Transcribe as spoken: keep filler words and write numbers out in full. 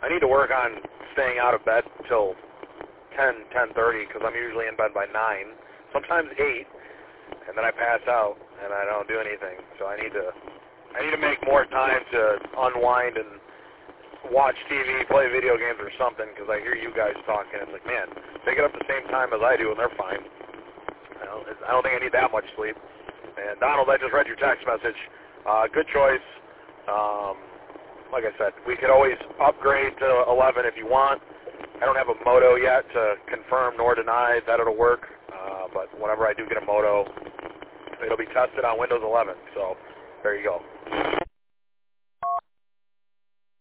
I need to work on staying out of bed till ten, ten thirty because I'm usually in bed by nine, sometimes eight, and then I pass out and I don't do anything. So I need to I need to make more time to unwind and watch T V, play video games or something because I hear you guys talking. It's like, man, they get up the same time as I do and they're fine. I don't, I don't think I need that much sleep. And Donald, I just read your text message. Uh, good choice. Um, like I said, we could always upgrade to eleven if you want. I don't have a Moto yet to confirm nor deny that it'll work, uh, but whenever I do get a Moto, it'll be tested on Windows eleven. So there you go.